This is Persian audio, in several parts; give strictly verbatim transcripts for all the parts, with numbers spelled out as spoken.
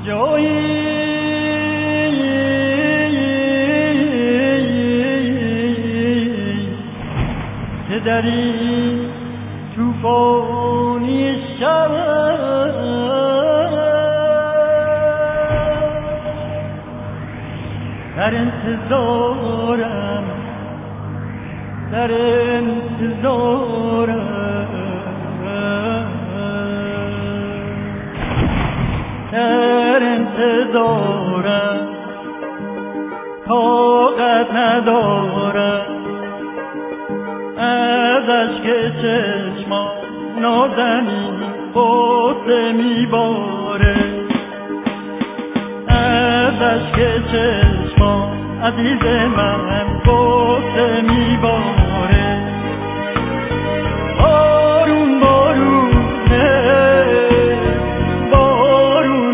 جایی که در این توفانی شب در انتظارم در انتظارم در انتظارم طاقت ندارم از اشک چشمان نازنین غصه میباره از اشک چشمان عزیز من غصه میباره بارون بارونه بارون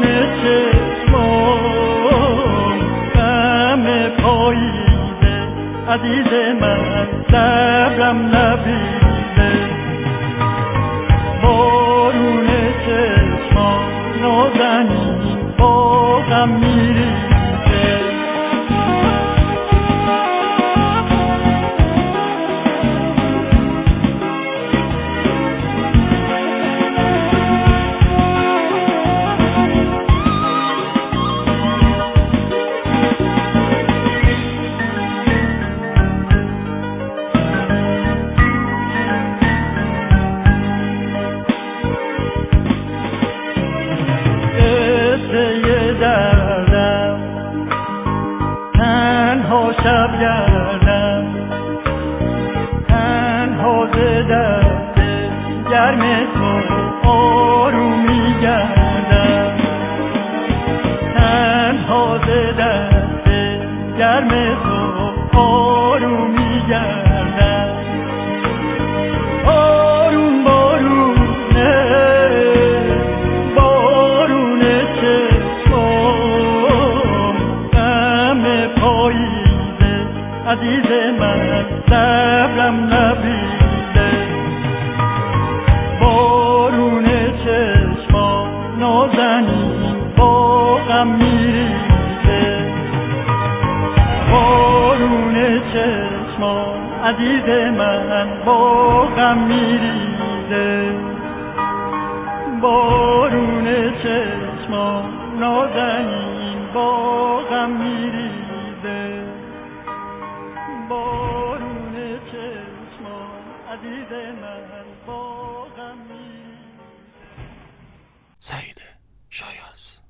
چشمان غم پاییزه عزیز من صبرم نبیده بارون چشمان نازنین با غم میریزه شب گردم تنها ز دست گرم تو آرومی گردم تنها ز دست گرم تو آرومی گردم بارون بارونه بارون چشمام غم پایی عزیز من صبرم نبیده بارون چشمان نازنین با غم میریزه بارون چشمان عزیز من با غم میریزه بارون چشمان نازنین با غم میریزه بارون چشمان عزیز من با غم سعید شایاز.